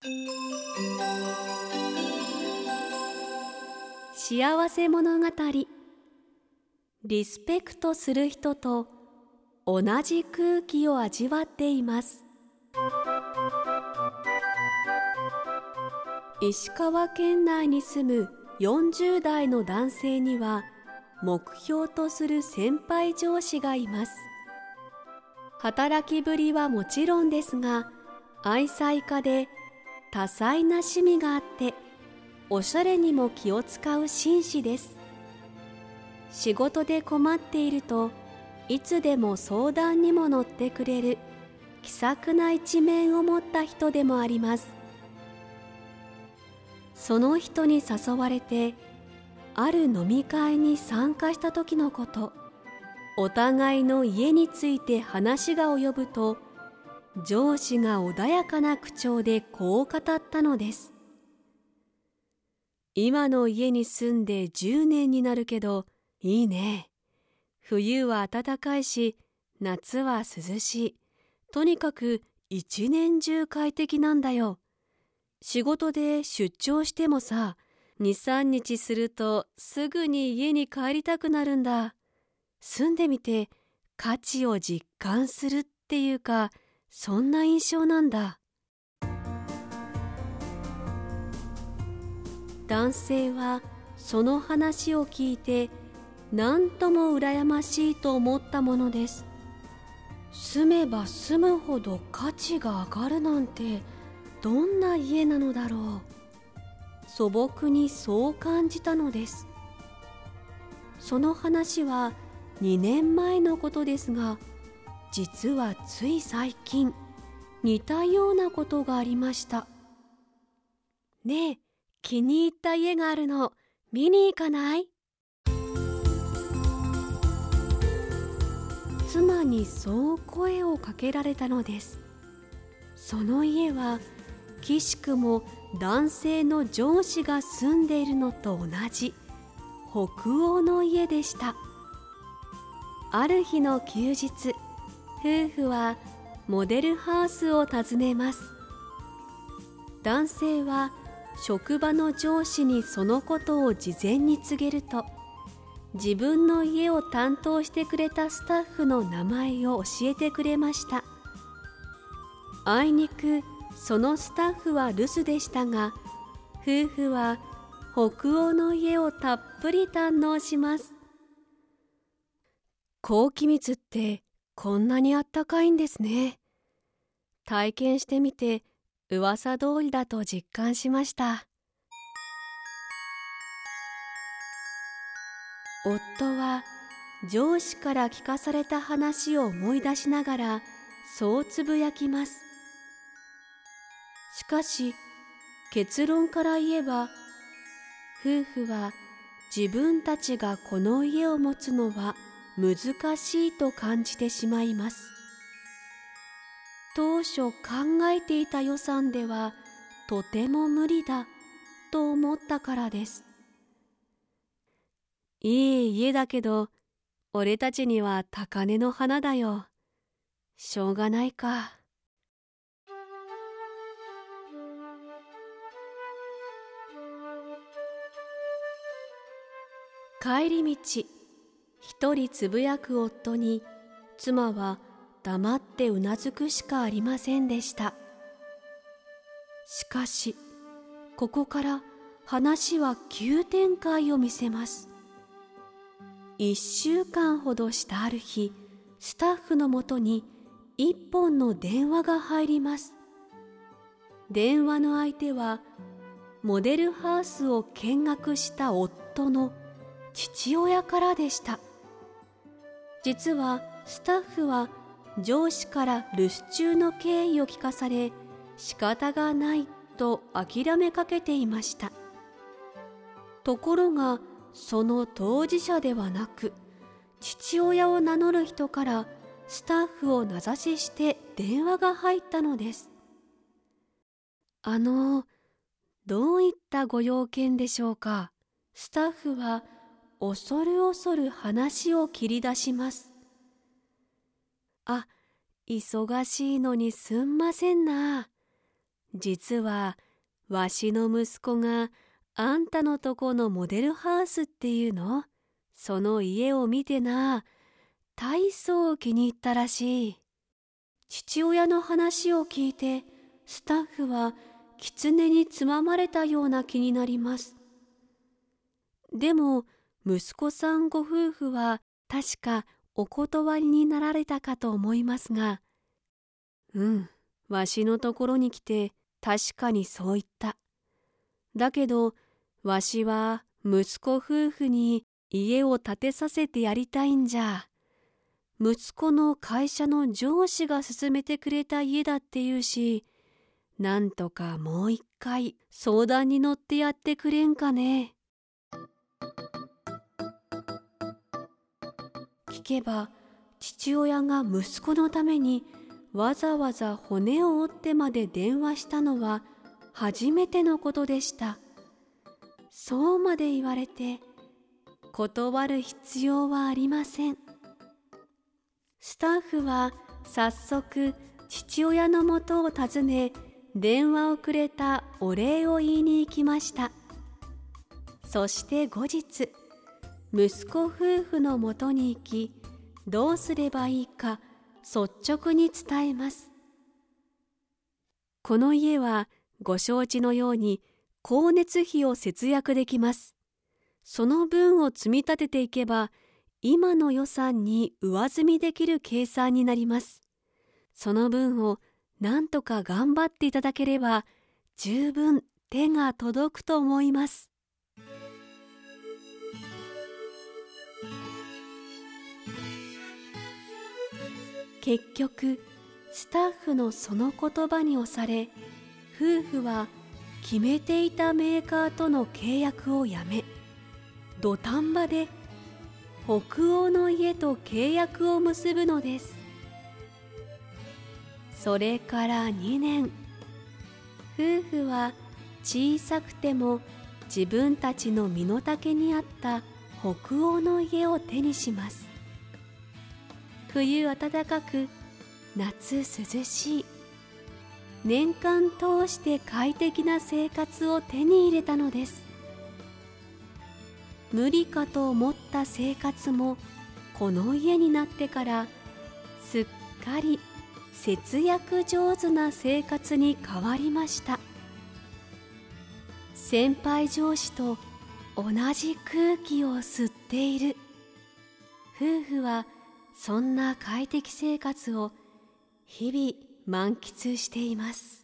幸せ物語。リスペクトする人と同じ空気を味わっています。石川県内に住む40代の男性には目標とする先輩上司がいます。働きぶりはもちろんですが、愛妻家で多彩な趣味があっておしゃれにも気を使う紳士です。仕事で困っているといつでも相談にも乗ってくれる気さくな一面を持った人でもあります。その人に誘われてある飲み会に参加した時のこと、お互いの家について話が及ぶと、上司が穏やかな口調でこう語ったのです。今の家に住んで10年になるけどいいね。冬は暖かいし夏は涼しい。とにかく一年中快適なんだよ。仕事で出張してもさ、2、3日するとすぐに家に帰りたくなるんだ。住んでみて価値を実感するっていうか、そんな印象なんだ。男性はその話を聞いて何とも羨ましいと思ったものです。住めば住むほど価値が上がるなんてどんな家なのだろう。素朴にそう感じたのです。その話は2年前のことですが、実はつい最近似たようなことがありました。ねえ、気に入った家があるの、見に行かない？妻にそう声をかけられたのです。その家は奇しくも男性の上司が住んでいるのと同じ北欧の家でした。ある日の休日、夫婦はモデルハウスを訪ねます。男性は職場の上司にそのことを事前に告げると、自分の家を担当してくれたスタッフの名前を教えてくれました。あいにくそのスタッフは留守でしたが、夫婦は北欧の家をたっぷり堪能します。高気密ってこんなにあったかいんですね。体験してみて噂通りだと実感しました。夫は上司から聞かされた話を思い出しながらそうつぶやきます。しかし結論から言えば、夫婦は自分たちがこの家を持つのは難しいと感じてしまいます。当初考えていた予算ではとても無理だと思ったからです。いい家だけど俺たちには高嶺の花だよ。しょうがないか。帰り道、一人つぶやく夫に妻は黙ってうなずくしかありませんでした。しかしここから話は急展開を見せます。1週間ほどしたある日、スタッフのもとに一本の電話が入ります。電話の相手はモデルハウスを見学した夫の父親からでした。実はスタッフは上司から留守中の経緯を聞かされ、仕方がないと諦めかけていました。ところがその当事者ではなく、父親を名乗る人からスタッフを名指しして電話が入ったのです。どういったご用件でしょうか。スタッフは恐る恐る話を切り出します。忙しいのにすんませんな。 実はわしの息子があんたのとこのモデルハウスっていうの、その家を見てな、大層気に入ったらしい。父親の話を聞いて、スタッフは狐につままれたような気になります。でも息子さんご夫婦は確かお断りになられたかと思いますが、わしのところに来て確かにそう言った。だけどわしは息子夫婦に家を建てさせてやりたいんじゃ。息子の会社の上司が勧めてくれた家だっていうし、なんとかもう一回相談に乗ってやってくれんかね。聞けば父親が息子のためにわざわざ骨を折ってまで電話したのは初めてのことでした。そうまで言われて断る必要はありません。スタッフは早速父親のもとを訪ね、電話をくれたお礼を言いに行きました。そして後日、息子夫婦のもとに行き、どうすればいいか率直に伝えます。この家はご承知のように光熱費を節約できます。その分を積み立てていけば、今の予算に上積みできる計算になります。その分をなんとか頑張っていただければ、十分手が届くと思います。結局、スタッフのその言葉に押され、夫婦は決めていたメーカーとの契約をやめ、土壇場で北欧の家と契約を結ぶのです。それから2年、夫婦は小さくても自分たちの身の丈に合った北欧の家を手にします。冬暖かく、夏涼しい、年間通して快適な生活を手に入れたのです。無理かと思った生活もこの家になってからすっかり節約上手な生活に変わりました。先輩上司と同じ空気を吸っている。夫婦はそんな快適生活を日々満喫しています。